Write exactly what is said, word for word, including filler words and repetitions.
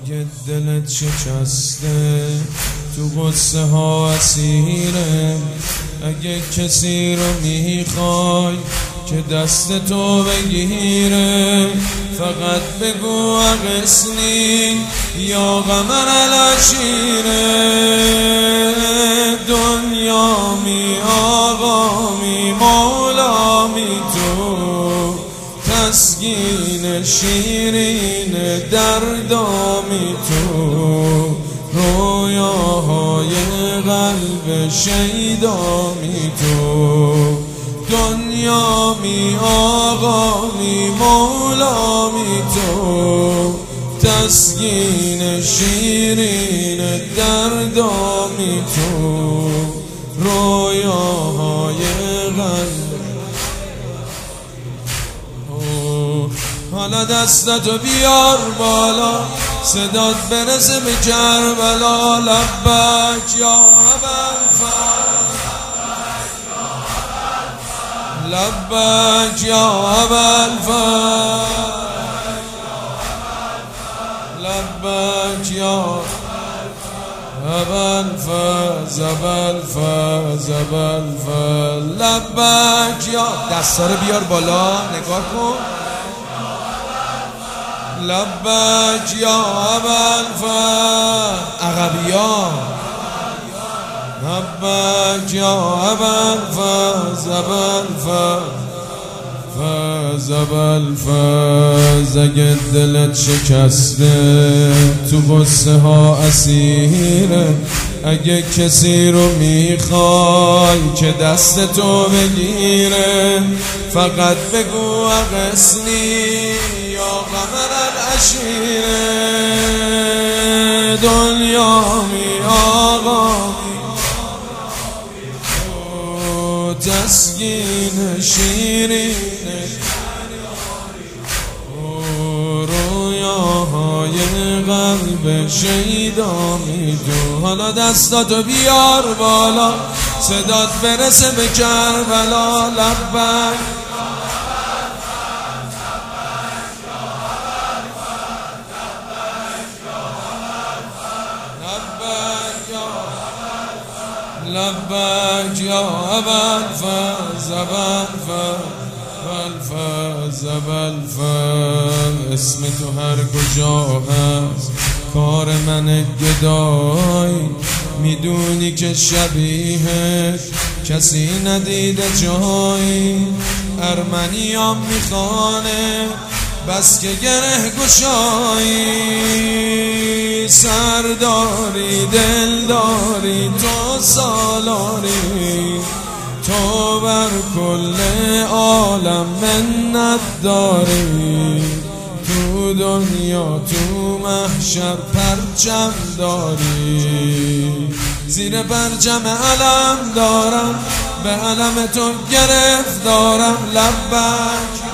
اگه دلت شکسته تو غصه ها اسیره، اگه کسی رو میخوای که دست تو بگیره، فقط بگو اغثنی یا قمر العشیره. دنیا می آقا می مولا می تو، تسکین شیرین دردامی تو، رویاهای قلب شیدامی تو. دنیا می آقا می مولا می تو، تسکین شیرین دردامی تو، رویاهای قلب. حالا دستتو بیار بالا، صدات برسه به کربلا. لبک یا ابوالفضل، لبک یا ابوالفضل، لبک یا ابوالفضل، ابوالفضل، ابوالفضل، لبک یا. دستا رو بیار بالا، نگاه کن. لبک یا ابوالفضل، عقبیان. لبک یا ابوالفضل، ابوالفضل، ابوالفضل. اگه دلت شکسته تو غصه ها اسیره، اگه کسی رو میخوای که دست تو بگیره، فقط بگو اغثنی یا قمر العشیره. دنیا می آقا تسکین شیرین، رویاهای قلب شیدامی تو. حالا دستاتو بیار بالا، صدات برسه به کربلا. لبک لبک یا ابوالفضل، ابوالفضل، ابوالفضل، ابوالفضل. اسم تو هر کجا هست کار من گدای، میدونی که شبیه کسی ندیده جایی. ارمنیام میخوانه بس که گره گشایی، سرداری دلداری تو سالاری، تو بر کل عالم منت داری. تو دنیا تو محشر پرچم داری، زیر پرچم علم دارم، به علم تو گرفتارم. لبک